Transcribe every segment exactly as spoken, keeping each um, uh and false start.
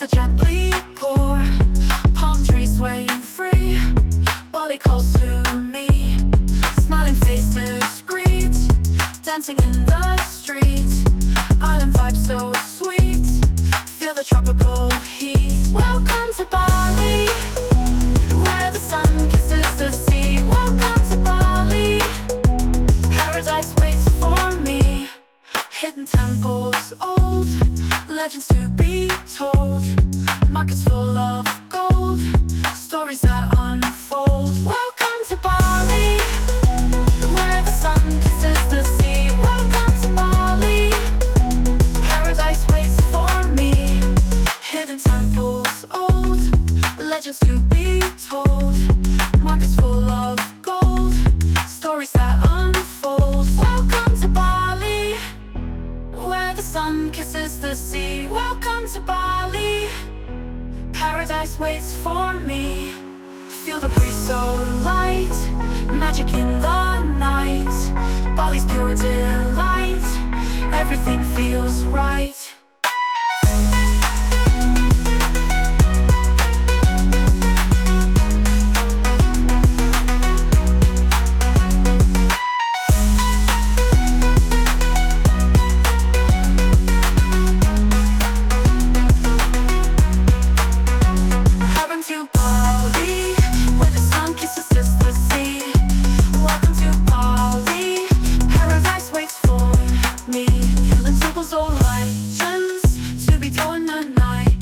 that gently pour, palm trees swaying free. Bali calls to me, smiling faces greet, dancing in the street. Island vibe so sweet, feel the tropical heat. Welcome to Bali, where the sun kisses the sea. Welcome to Bali, paradise waits for me. Hidden temples old, legends to be told. Markets full of gold, stories that unfold. Welcome to Bali, where the sun kisses the sea. Welcome to Bali, paradise waits for me. Hidden temples old, legends to be told. Markets full of gold, stories that unfold. Welcome to Bali, where the sun kisses the sea. Welcome to Bali, paradise waits for me. Feel the breeze so light, magic in the night. Bali's pure delight, everything feels right.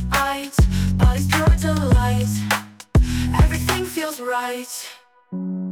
Right.